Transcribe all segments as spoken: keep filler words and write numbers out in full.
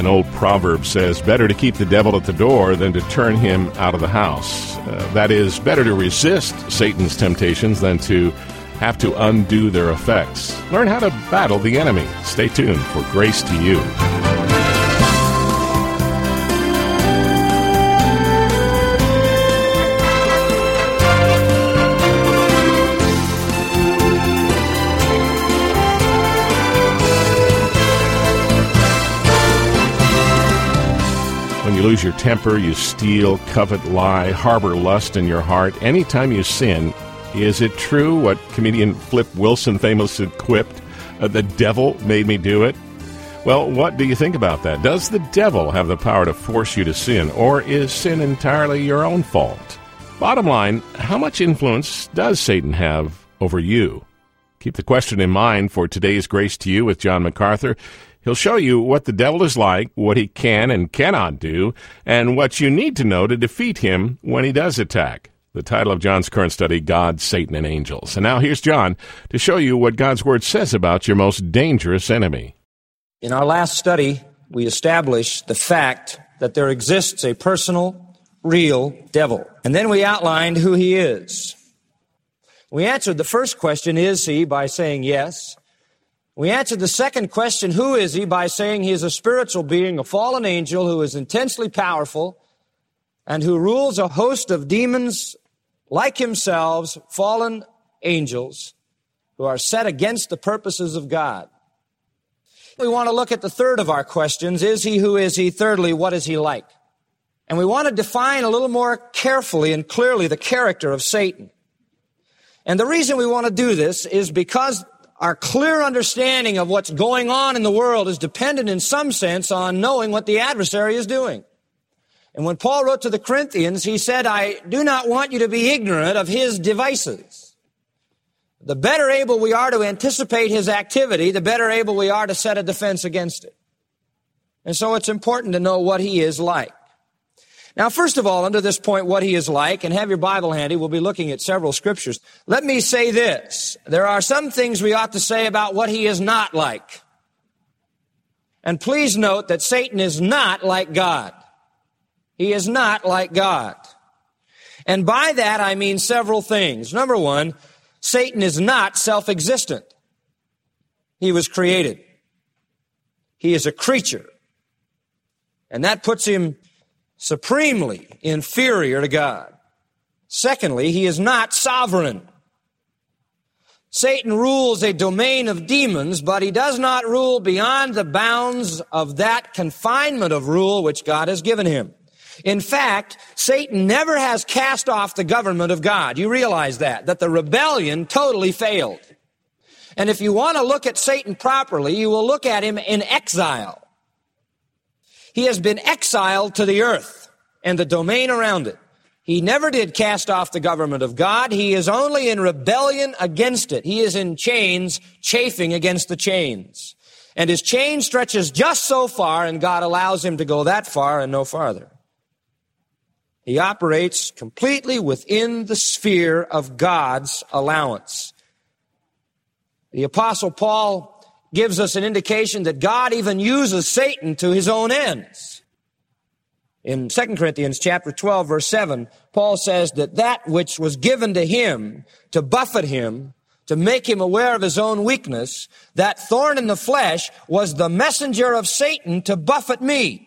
An old proverb says, better to keep the devil at the door than to turn him out of the house. Uh, that is, better to resist Satan's temptations than to have to undo their effects. Learn how to battle the enemy. Stay tuned for Grace to You. When you lose your temper, you steal, covet, lie, harbor lust in your heart, anytime you sin, is it true what comedian Flip Wilson famously quipped, uh, the devil made me do it? Well, what do you think about that? Does the devil have the power to force you to sin, or is sin entirely your own fault? Bottom line, how much influence does Satan have over you? Keep the question in mind for today's Grace to You with John MacArthur. He'll show you what the devil is like, what he can and cannot do, and what you need to know to defeat him when he does attack. The title of John's current study, God, Satan, and Angels. And now here's John to show you what God's Word says about your most dangerous enemy. In our last study, we established the fact that there exists a personal, real devil. And then we outlined who he is. We answered the first question, is he, by saying yes. We answered the second question, who is he, by saying he is a spiritual being, a fallen angel who is intensely powerful and who rules a host of demons like himself, fallen angels who are set against the purposes of God. We want to look at the third of our questions, is he, who is he? Thirdly, what is he like? And we want to define a little more carefully and clearly the character of Satan. And the reason we want to do this is because our clear understanding of what's going on in the world is dependent in some sense on knowing what the adversary is doing. And when Paul wrote to the Corinthians, he said, I do not want you to be ignorant of his devices. The better able we are to anticipate his activity, the better able we are to set a defense against it. And so it's important to know what he is like. Now, first of all, under this point, what he is like, and have your Bible handy, we'll be looking at several scriptures. Let me say this. There are some things we ought to say about what he is not like. And please note that Satan is not like God. He is not like God. And by that, I mean several things. Number one, Satan is not self-existent. He was created. He is a creature. And that puts him supremely inferior to God. Secondly, he is not sovereign. Satan rules a domain of demons, but he does not rule beyond the bounds of that confinement of rule which God has given him. In fact, Satan never has cast off the government of God. You realize that, that the rebellion totally failed. And if you want to look at Satan properly, you will look at him in exile. He has been exiled to the earth and the domain around it. He never did cast off the government of God. He is only in rebellion against it. He is in chains, chafing against the chains. And his chain stretches just so far, and God allows him to go that far and no farther. He operates completely within the sphere of God's allowance. The Apostle Paul gives us an indication that God even uses Satan to his own ends. In Second Corinthians chapter twelve, verse seven, Paul says that that which was given to him to buffet him, to make him aware of his own weakness, that thorn in the flesh was the messenger of Satan to buffet me.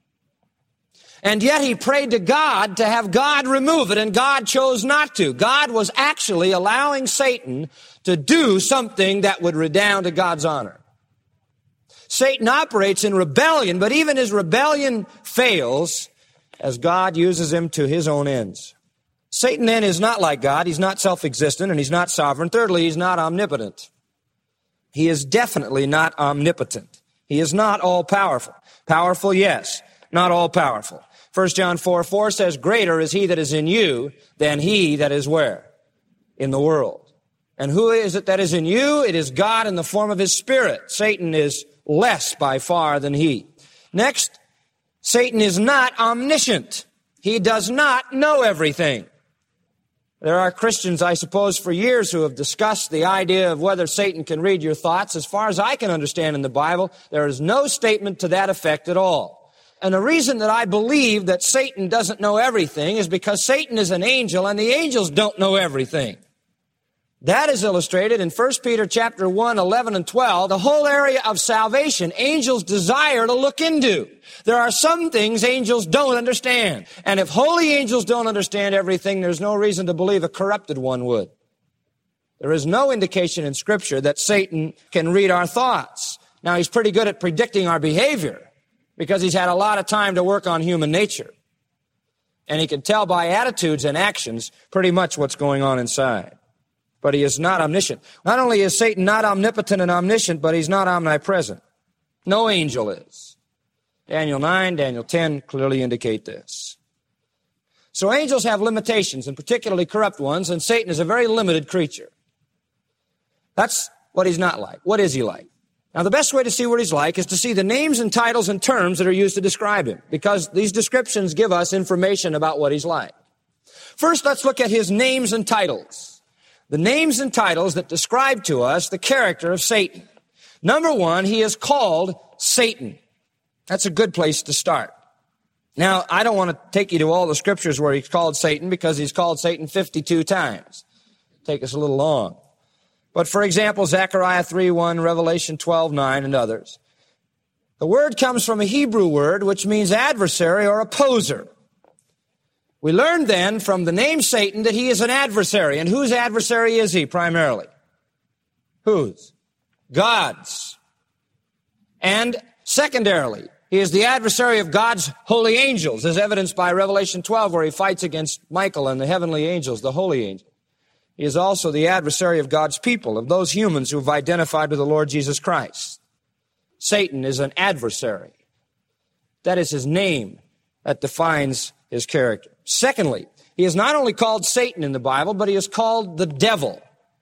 And yet he prayed to God to have God remove it, and God chose not to. God was actually allowing Satan to do something that would redound to God's honor. Satan operates in rebellion, but even his rebellion fails as God uses him to his own ends. Satan then is not like God. He's not self-existent, and he's not sovereign. Thirdly, he's not omnipotent. He is definitely not omnipotent. He is not all-powerful. Powerful, yes, not all-powerful. First John four four says, greater is he that is in you than he that is where? In the world. And who is it that is in you? It is God in the form of his Spirit. Satan is less by far than he. Next, Satan is not omniscient. He does not know everything. There are Christians, I suppose, for years who have discussed the idea of whether Satan can read your thoughts. As far as I can understand in the Bible, there is no statement to that effect at all. And the reason that I believe that Satan doesn't know everything is because Satan is an angel and the angels don't know everything. That is illustrated in First Peter chapter one, eleven and twelve, the whole area of salvation angels desire to look into. There are some things angels don't understand. And if holy angels don't understand everything, there's no reason to believe a corrupted one would. There is no indication in Scripture that Satan can read our thoughts. Now, he's pretty good at predicting our behavior because he's had a lot of time to work on human nature. And he can tell by attitudes and actions pretty much what's going on inside. But he is not omniscient. Not only is Satan not omnipotent and omniscient, but he's not omnipresent. No angel is. Daniel nine, Daniel ten clearly indicate this. So angels have limitations, and particularly corrupt ones, and Satan is a very limited creature. That's what he's not like. What is he like? Now, the best way to see what he's like is to see the names and titles and terms that are used to describe him, because these descriptions give us information about what he's like. First, let's look at his names and titles. The names and titles that describe to us the character of Satan. Number one, he is called Satan. That's a good place to start. Now, I don't want to take you to all the scriptures where he's called Satan, because he's called Satan fifty-two times. Take us a little long. But for example, Zechariah three one, Revelation twelve nine, and others. The word comes from a Hebrew word which means adversary or opposer. We learned then from the name Satan that he is an adversary. And whose adversary is he primarily? Whose? God's. And secondarily, he is the adversary of God's holy angels, as evidenced by Revelation twelve, where he fights against Michael and the heavenly angels, the holy angels. He is also the adversary of God's people, of those humans who have identified with the Lord Jesus Christ. Satan is an adversary. That is his name that defines his character. Secondly, he is not only called Satan in the Bible, but he is called the devil.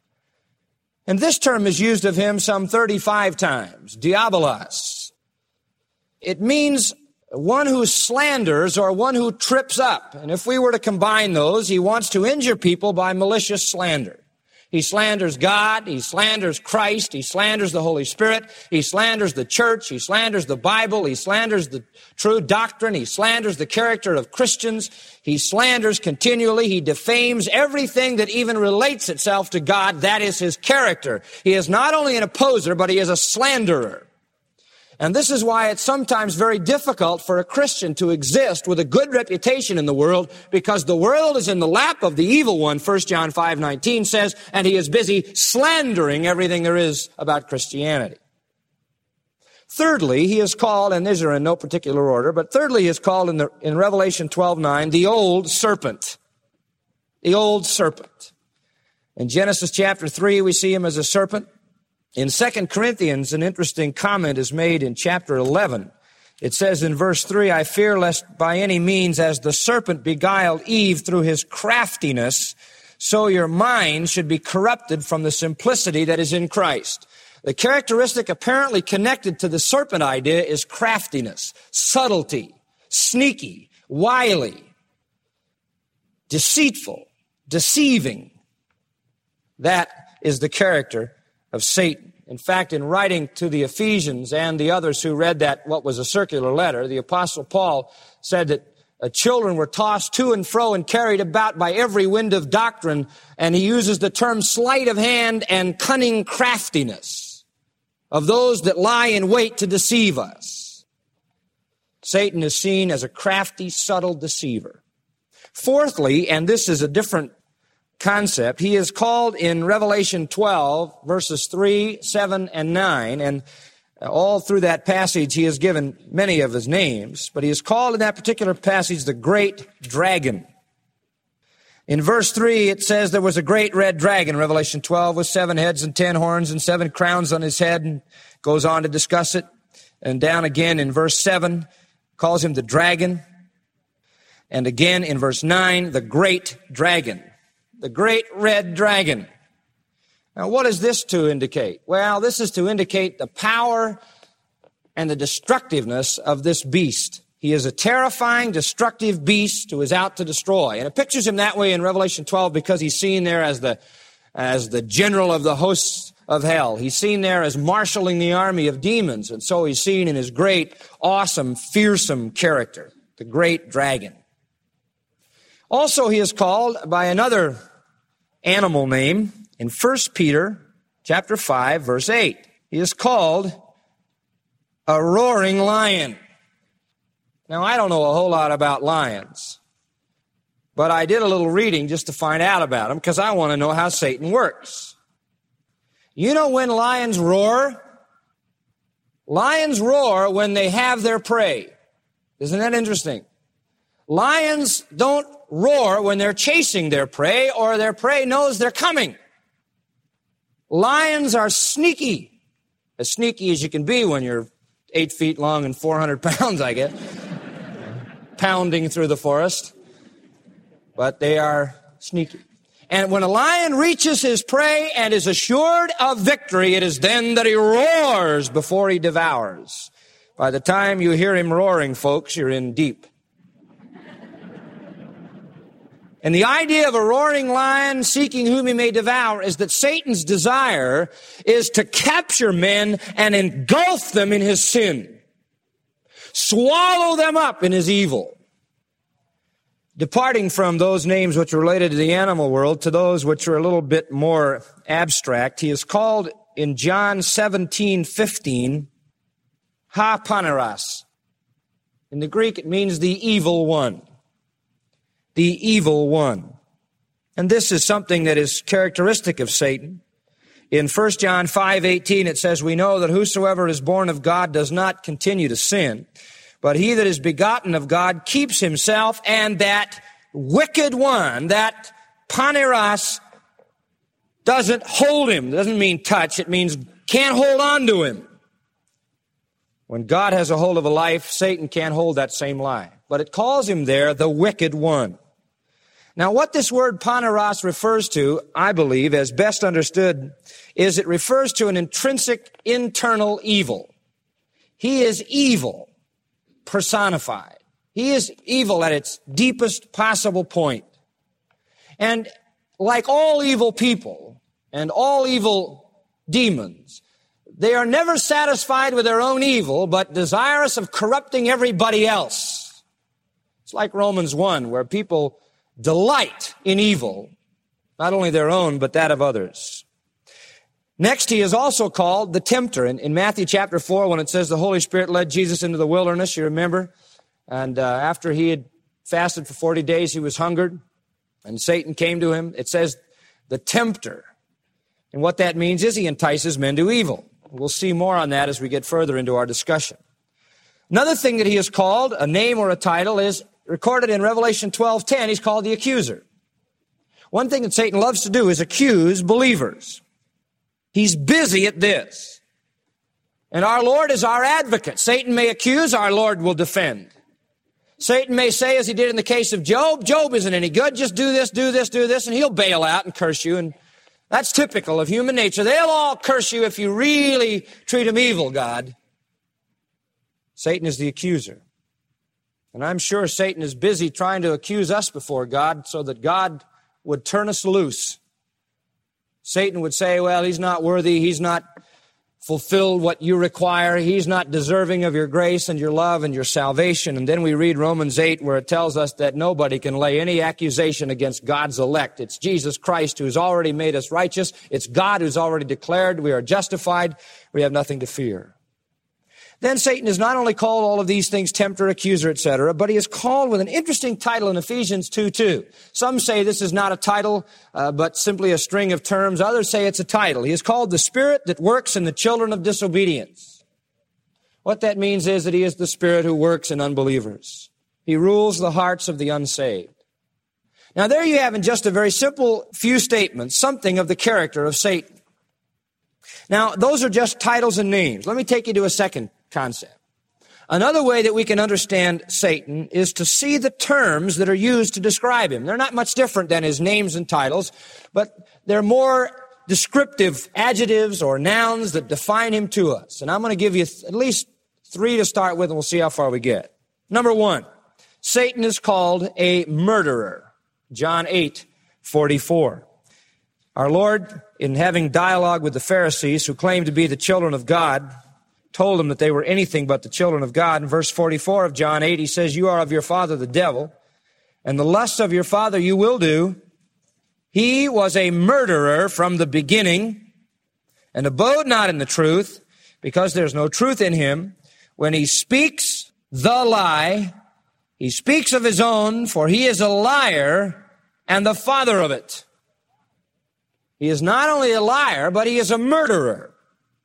And this term is used of him some thirty-five times, diabolos. It means one who slanders or one who trips up. And if we were to combine those, he wants to injure people by malicious slander. He slanders God, he slanders Christ, he slanders the Holy Spirit, he slanders the church, he slanders the Bible, he slanders the true doctrine, he slanders the character of Christians, he slanders continually, he defames everything that even relates itself to God. That is his character. He is not only an opposer, but he is a slanderer. And this is why it's sometimes very difficult for a Christian to exist with a good reputation in the world, because the world is in the lap of the evil one, First John five nineteen says, and he is busy slandering everything there is about Christianity. Thirdly, he is called, and these are in no particular order, but thirdly he is called in, the, in Revelation twelve nine, the old serpent. The old serpent. In Genesis chapter three, we see him as a serpent. In Second Corinthians, an interesting comment is made in chapter eleven. It says in verse three, I fear lest by any means as the serpent beguiled Eve through his craftiness, so your mind should be corrupted from the simplicity that is in Christ. The characteristic apparently connected to the serpent idea is craftiness, subtlety, sneaky, wily, deceitful, deceiving. That is the character of Satan. In fact, in writing to the Ephesians and the others who read that, what was a circular letter, the Apostle Paul said that uh, children were tossed to and fro and carried about by every wind of doctrine, and he uses the term sleight of hand and cunning craftiness of those that lie in wait to deceive us. Satan is seen as a crafty, subtle deceiver. Fourthly, and this is a different concept, he is called in Revelation twelve, verses three, seven, and nine, and all through that passage he is given many of his names, but he is called in that particular passage the great dragon. In verse three, it says there was a great red dragon, Revelation twelve, with seven heads and ten horns and seven crowns on his head, and goes on to discuss it. And down again in verse seven, calls him the dragon. And again in verse nine, the great dragon. The great red dragon. Now, what is this to indicate? Well, this is to indicate the power and the destructiveness of this beast. He is a terrifying, destructive beast who is out to destroy. And it pictures him that way in Revelation twelve because he's seen there as the, as the general of the hosts of hell. He's seen there as marshaling the army of demons. And so he's seen in his great, awesome, fearsome character, the great dragon. Also, he is called by another animal name in First Peter chapter five, verse eight. He is called a roaring lion. Now, I don't know a whole lot about lions, but I did a little reading just to find out about them because I want to know how Satan works. You know when lions roar? Lions roar when they have their prey. Isn't that interesting? Lions don't roar when they're chasing their prey or their prey knows they're coming. Lions are sneaky, as sneaky as you can be when you're eight feet long and four hundred pounds, I guess, pounding through the forest. But they are sneaky. And when a lion reaches his prey and is assured of victory, it is then that he roars before he devours. By the time you hear him roaring, folks, you're in deep. And the idea of a roaring lion seeking whom he may devour is that Satan's desire is to capture men and engulf them in his sin. Swallow them up in his evil. Departing from those names which are related to the animal world to those which are a little bit more abstract, he is called in John seventeen fifteen, Ha Paneras. In the Greek, it means the evil one. The evil one. And this is something that is characteristic of Satan. In First John five eighteen, it says, we know that whosoever is born of God does not continue to sin, but he that is begotten of God keeps himself, and that wicked one, that paneras, doesn't hold him. It doesn't mean touch. It means can't hold on to him. When God has a hold of a life, Satan can't hold that same life. But it calls him there the wicked one. Now, what this word paneras refers to, I believe, as best understood, is it refers to an intrinsic internal evil. He is evil personified. He is evil at its deepest possible point. And like all evil people and all evil demons, they are never satisfied with their own evil, but desirous of corrupting everybody else. It's like Romans one, where people delight in evil, not only their own, but that of others. Next, he is also called the tempter. In, in Matthew chapter four, when it says the Holy Spirit led Jesus into the wilderness, you remember? And uh, after he had fasted for forty days, he was hungered, and Satan came to him. It says the tempter. And what that means is he entices men to evil. We'll see more on that as we get further into our discussion. Another thing that he is called, a name or a title, is recorded in Revelation twelve ten. He's called the accuser. One thing that Satan loves to do is accuse believers. He's busy at this. And our Lord is our advocate. Satan may accuse, our Lord will defend. Satan may say, as he did in the case of Job, Job isn't any good, just do this, do this, do this, and he'll bail out and curse you. And that's typical of human nature. They'll all curse you if you really treat them evil, God. Satan is the accuser. And I'm sure Satan is busy trying to accuse us before God so that God would turn us loose. Satan would say, well, he's not worthy, he's not fulfilled what you require, he's not deserving of your grace and your love and your salvation. And then we read Romans eight, where it tells us that nobody can lay any accusation against God's elect. It's Jesus Christ who's already made us righteous. It's God who's already declared we are justified. We have nothing to fear. Then Satan is not only called all of these things, tempter, accuser, et cetera, but he is called with an interesting title in Ephesians two two. Some say this is not a title, uh, but simply a string of terms. Others say it's a title. He is called the spirit that works in the children of disobedience. What that means is that he is the spirit who works in unbelievers. He rules the hearts of the unsaved. Now there you have in just a very simple few statements something of the character of Satan. Now those are just titles and names. Let me take you to a second concept. Another way that we can understand Satan is to see the terms that are used to describe him. They're not much different than his names and titles, but they're more descriptive adjectives or nouns that define him to us. And I'm going to give you th- at least three to start with, and we'll see how far we get. Number one, Satan is called a murderer. John eight forty-four. Our Lord, in having dialogue with the Pharisees who claimed to be the children of God, told them that they were anything but the children of God. In verse forty-four of John eight, he says, "You are of your father the devil, and the lusts of your father you will do. He was a murderer from the beginning, and abode not in the truth, because there's no truth in him. When he speaks the lie, he speaks of his own, for he is a liar and the father of it." He is not only a liar, but he is a murderer.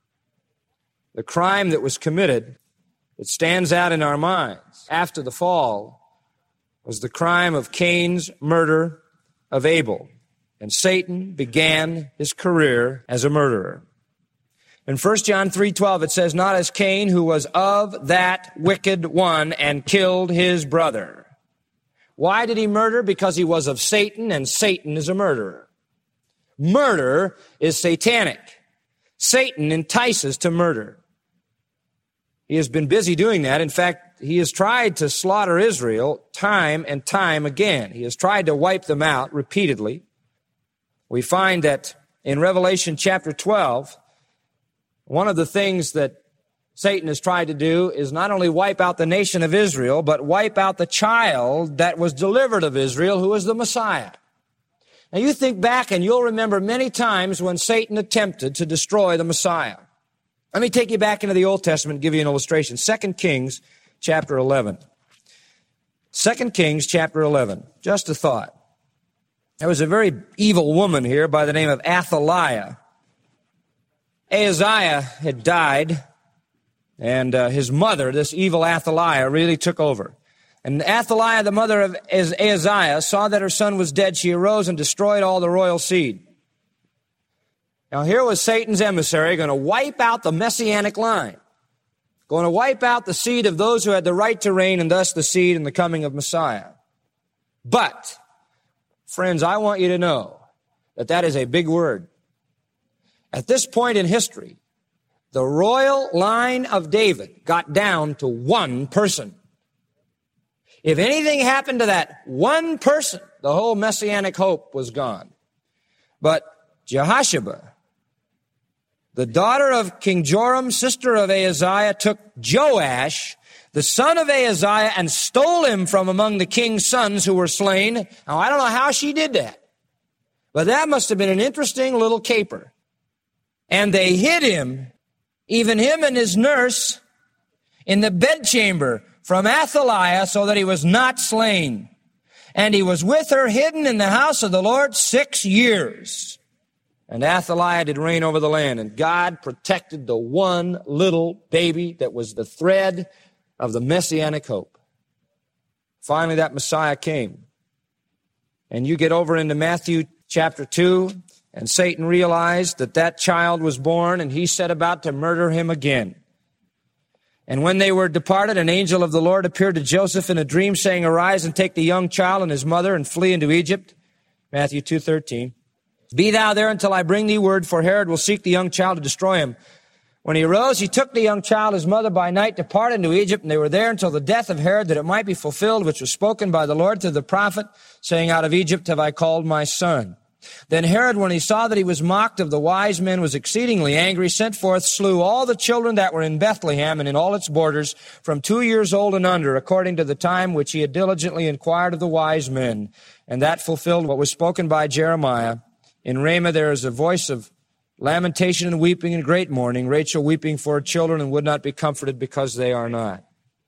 The crime that was committed, that stands out in our minds after the fall, was the crime of Cain's murder of Abel. And Satan began his career as a murderer. In First John three twelve, it says, "Not as Cain, who was of that wicked one and killed his brother." Why did he murder? Because he was of Satan, and Satan is a murderer. Murder is satanic. Satan entices to murder. He has been busy doing that. In fact, he has tried to slaughter Israel time and time again. He has tried to wipe them out repeatedly. We find that in Revelation chapter twelve, one of the things that Satan has tried to do is not only wipe out the nation of Israel, but wipe out the child that was delivered of Israel, who is the Messiah. Now you think back and you'll remember many times when Satan attempted to destroy the Messiah. Let me take you back into the Old Testament and give you an illustration. Second Kings chapter eleven. Second Kings chapter eleven. Just a thought. There was a very evil woman here by the name of Athaliah. Ahaziah had died, and uh, his mother, this evil Athaliah, really took over. And Athaliah, the mother of Ahaziah, saw that her son was dead. She arose and destroyed all the royal seed. Now here was Satan's emissary going to wipe out the messianic line, going to wipe out the seed of those who had the right to reign, and thus the seed in the coming of Messiah. But, friends, I want you to know that that is a big word. At this point in history, the royal line of David got down to one person. If anything happened to that one person, the whole messianic hope was gone. But Jehosheba, the daughter of King Joram, sister of Ahaziah, took Joash, the son of Ahaziah, and stole him from among the king's sons who were slain. Now, I don't know how she did that, but that must have been an interesting little caper. And they hid him, even him and his nurse, in the bedchamber from Athaliah, so that he was not slain. And he was with her hidden in the house of the Lord six years. And Athaliah did reign over the land, and God protected the one little baby that was the thread of the messianic hope. Finally, that Messiah came. And you get over into Matthew chapter two, and Satan realized that that child was born, and he set about to murder him again. And when they were departed, an angel of the Lord appeared to Joseph in a dream, saying, "Arise and take the young child and his mother and flee into Egypt." Matthew two thirteen. "Be thou there until I bring thee word, for Herod will seek the young child to destroy him." When he arose, he took the young child, his mother, by night, departed into Egypt, and they were there until the death of Herod, that it might be fulfilled, which was spoken by the Lord through the prophet, saying, "Out of Egypt have I called my son." Then Herod, when he saw that he was mocked of the wise men, was exceedingly angry, sent forth, slew all the children that were in Bethlehem and in all its borders, from two years old and under, according to the time which he had diligently inquired of the wise men. And that fulfilled what was spoken by Jeremiah. In Ramah there is a voice of lamentation and weeping and great mourning, Rachel weeping for her children, and would not be comforted because they are not.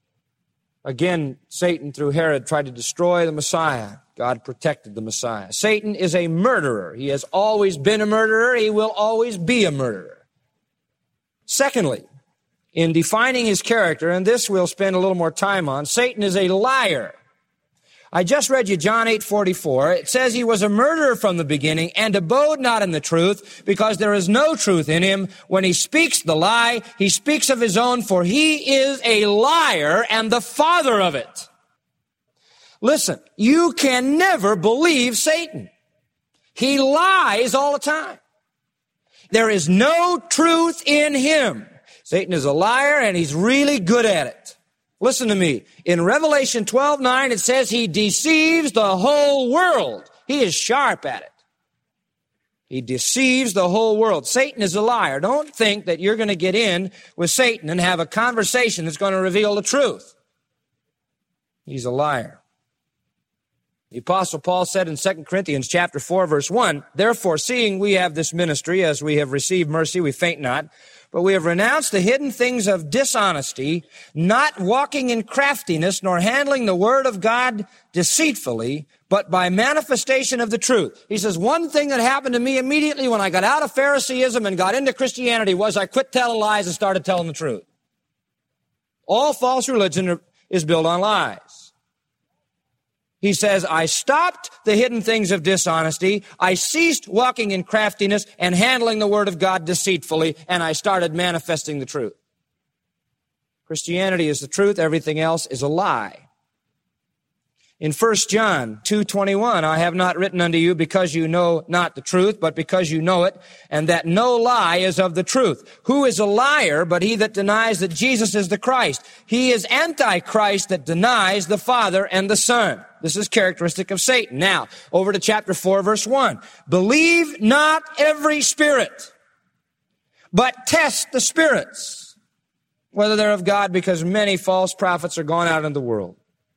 Again, Satan, through Herod, tried to destroy the Messiah. God protected the Messiah. Satan is a murderer. He has always been a murderer. He will always be a murderer. Secondly, in defining his character, and this we'll spend a little more time on, Satan is a liar. I just read you John eight forty-four. It says he was a murderer from the beginning and abode not in the truth, because there is no truth in him. When he speaks the lie, he speaks of his own, for he is a liar and the father of it. Listen, you can never believe Satan. He lies all the time. There is no truth in him. Satan is a liar, and he's really good at it. Listen to me. In Revelation twelve nine, it says he deceives the whole world. He is sharp at it. He deceives the whole world. Satan is a liar. Don't think that you're going to get in with Satan and have a conversation that's going to reveal the truth. He's a liar. The Apostle Paul said in Second Corinthians chapter four, verse one, therefore, seeing we have this ministry, as we have received mercy, we faint not, but we have renounced the hidden things of dishonesty, not walking in craftiness, nor handling the word of God deceitfully, but by manifestation of the truth. He says, one thing that happened to me immediately when I got out of Phariseeism and got into Christianity was I quit telling lies and started telling the truth. All false religion is built on lies. He says, I stopped the hidden things of dishonesty, I ceased walking in craftiness and handling the word of God deceitfully, and I started manifesting the truth. Christianity is the truth, everything else is a lie. In First John two twenty-one, I have not written unto you because you know not the truth, but because you know it, and that no lie is of the truth. Who is a liar but he that denies that Jesus is the Christ? He is Antichrist that denies the Father and the Son. This is characteristic of Satan. Now, over to chapter four, verse one. Believe not every spirit, but test the spirits, whether they're of God, because many false prophets are gone out into the world.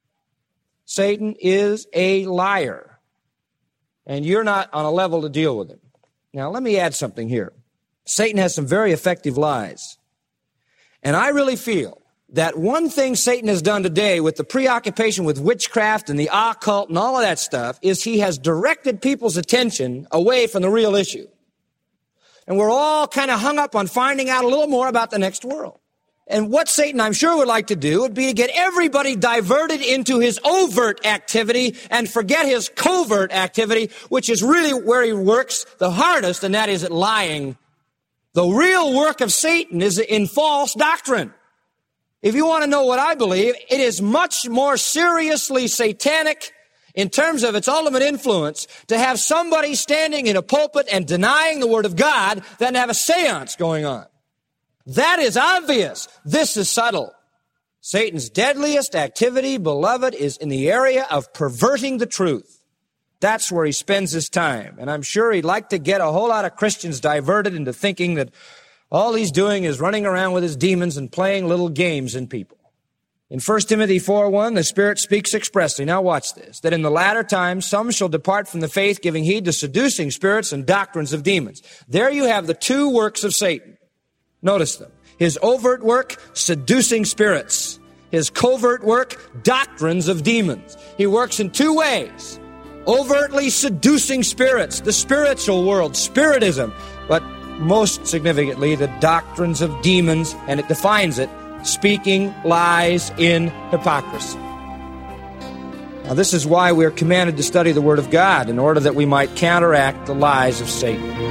Satan is a liar, and you're not on a level to deal with him. Now, let me add something here. Satan has some very effective lies, and I really feel that one thing Satan has done today with the preoccupation with witchcraft and the occult and all of that stuff is he has directed people's attention away from the real issue. And we're all kind of hung up on finding out a little more about the next world. And what Satan, I'm sure, would like to do would be to get everybody diverted into his overt activity and forget his covert activity, which is really where he works the hardest, and that is at lying. The real work of Satan is in false doctrine. If you want to know what I believe, it is much more seriously satanic in terms of its ultimate influence to have somebody standing in a pulpit and denying the Word of God than to have a seance going on. That is obvious. This is subtle. Satan's deadliest activity, beloved, is in the area of perverting the truth. That's where he spends his time. And I'm sure he'd like to get a whole lot of Christians diverted into thinking that all he's doing is running around with his demons and playing little games in people. In First Timothy four one, the Spirit speaks expressly, now watch this, that in the latter times some shall depart from the faith, giving heed to seducing spirits and doctrines of demons. There you have the two works of Satan. Notice them. His overt work, seducing spirits. His covert work, doctrines of demons. He works in two ways. Overtly seducing spirits, the spiritual world, spiritism, but most significantly, the doctrines of demons, and it defines it, speaking lies in hypocrisy. Now, this is why we're commanded to study the Word of God, in order that we might counteract the lies of Satan.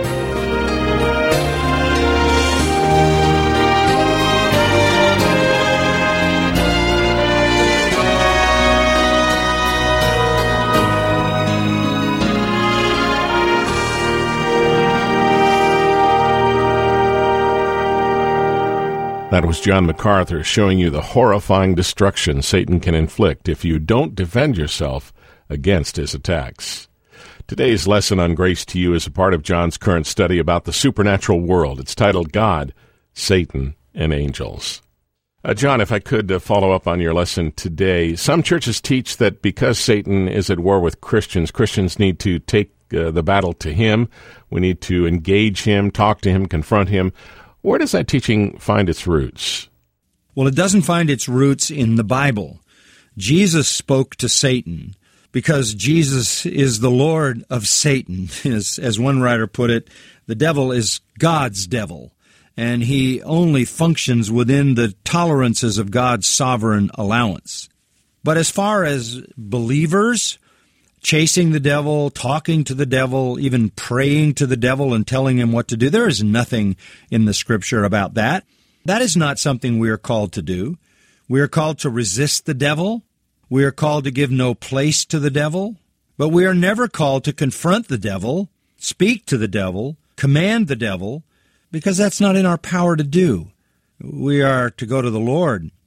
That was John MacArthur showing you the horrifying destruction Satan can inflict if you don't defend yourself against his attacks. Today's lesson on Grace to You is a part of John's current study about the supernatural world. It's titled God, Satan, and Angels. Uh, John, if I could uh, follow up on your lesson today. Some churches teach that because Satan is at war with Christians, Christians need to take uh, the battle to him. We need to engage him, talk to him, confront him. Where does that teaching find its roots? Well, it doesn't find its roots in the Bible. Jesus spoke to Satan because Jesus is the Lord of Satan. As, as one writer put it, the devil is God's devil, and he only functions within the tolerances of God's sovereign allowance. But as far as believers chasing the devil, talking to the devil, even praying to the devil and telling him what to do, there is nothing in the Scripture about that. That is not something we are called to do. We are called to resist the devil. We are called to give no place to the devil. But we are never called to confront the devil, speak to the devil, command the devil, because that's not in our power to do. We are to go to the Lord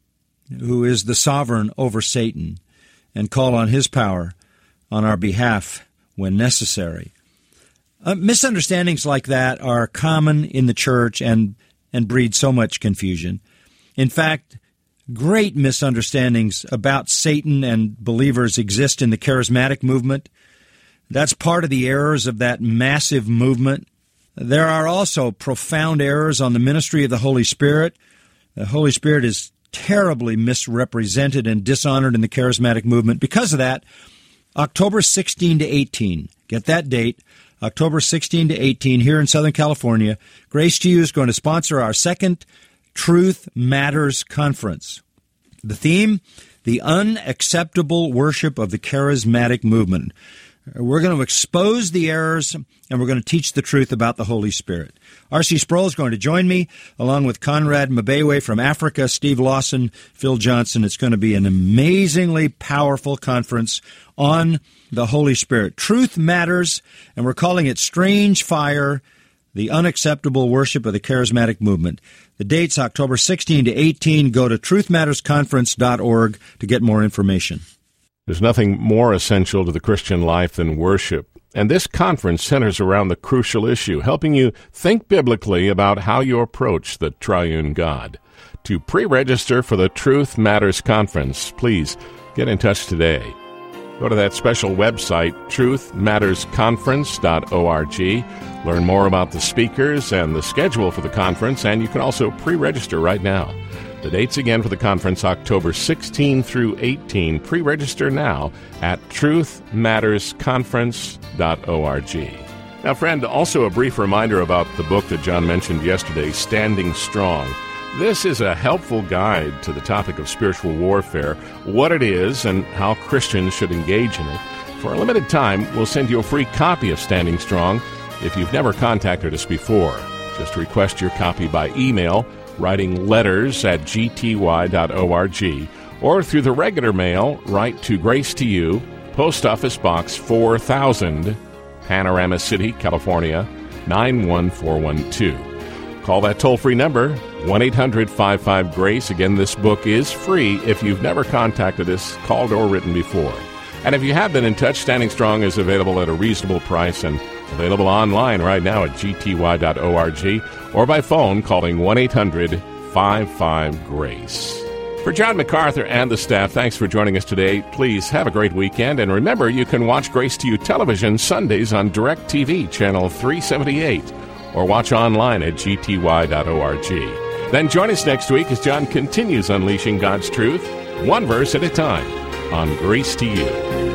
who is the sovereign over Satan, and call on his power on our behalf when necessary. Uh, misunderstandings like that are common in the church and, and breed so much confusion. In fact, great misunderstandings about Satan and believers exist in the charismatic movement. That's part of the errors of that massive movement. There are also profound errors on the ministry of the Holy Spirit. The Holy Spirit is terribly misrepresented and dishonored in the charismatic movement. Because of that, October sixteenth to eighteenth, get that date, October sixteenth to eighteenth here in Southern California, Grace to You is going to sponsor our second Truth Matters Conference. The theme, the unacceptable worship of the charismatic movement. We're going to expose the errors, and we're going to teach the truth about the Holy Spirit. R C Sproul is going to join me, along with Conrad Mbewe from Africa, Steve Lawson, Phil Johnson. It's going to be an amazingly powerful conference on the Holy Spirit. Truth Matters, and we're calling it Strange Fire, the unacceptable worship of the charismatic movement. The date's October sixteenth to eighteenth. Go to truth matters conference dot org to get more information. There's nothing more essential to the Christian life than worship, and this conference centers around the crucial issue, helping you think biblically about how you approach the triune God. To pre-register for the Truth Matters Conference, please get in touch today. Go to that special website, truth matters conference dot org. Learn more about the speakers and the schedule for the conference, and you can also pre-register right now. The dates again for the conference, October sixteenth through eighteenth. Pre-register now at truth matters conference dot org. Now, friend, also a brief reminder about the book that John mentioned yesterday, Standing Strong. This is a helpful guide to the topic of spiritual warfare, what it is, and how Christians should engage in it. For a limited time, we'll send you a free copy of Standing Strong if you've never contacted us before. Just request your copy by email, writing letters at g t y dot org, or through the regular mail, write to Grace to You, Post Office Box four thousand, Panorama City, California, nine one four one two. Call that toll-free number, one eight hundred five five GRACE. Again, this book is free if you've never contacted us, called, or written before. And if you have been in touch, Standing Strong is available at a reasonable price and available online right now at g t y dot org or by phone calling one eight hundred five five GRACE. For John MacArthur and the staff, thanks for joining us today. Please have a great weekend, and remember, you can watch Grace to You television Sundays on DirecTV channel three seventy-eight or watch online at g t y dot org. Then join us next week as John continues unleashing God's truth, one verse at a time, on Grace to You.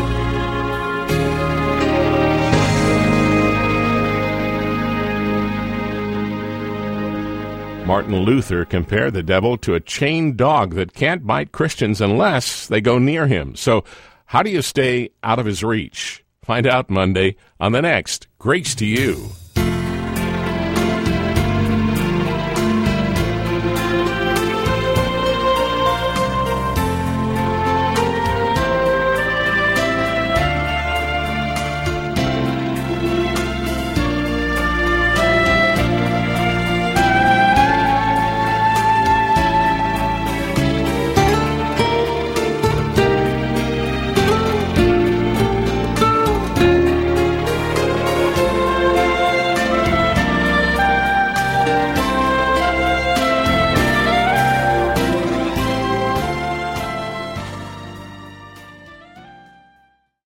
Martin Luther compared the devil to a chained dog that can't bite Christians unless they go near him. So how do you stay out of his reach? Find out Monday on the next Grace to You.